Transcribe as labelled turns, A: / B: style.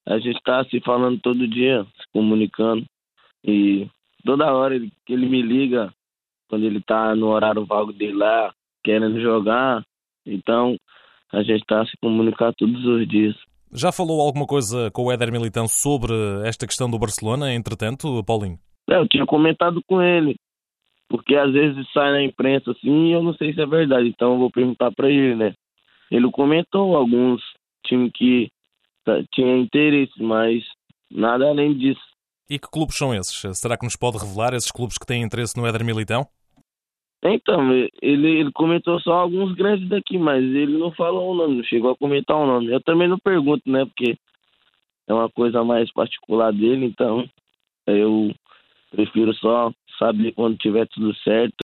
A: A gente tá se falando todo dia, se comunicando. E toda hora que ele me liga, quando ele tá no horário vago dele lá, querendo jogar. Então, a gente tá se comunicando todos os dias.
B: Já falou alguma coisa com o Éder Militão sobre esta questão do Barcelona, entretanto, Paulinho?
A: Eu tinha comentado com ele, porque às vezes sai na imprensa assim e eu não sei se é verdade. Então, eu vou perguntar pra ele, né? Ele comentou alguns times que tinha interesse, mas nada além disso.
B: E que clubes são esses? Será que nos pode revelar esses clubes que têm interesse no Éder Militão?
A: Então, ele comentou só alguns grandes daqui, mas ele não falou o nome, não chegou a comentar o nome. Eu também não pergunto, né? Porque é uma coisa mais particular dele, então eu prefiro só saber quando tiver tudo certo.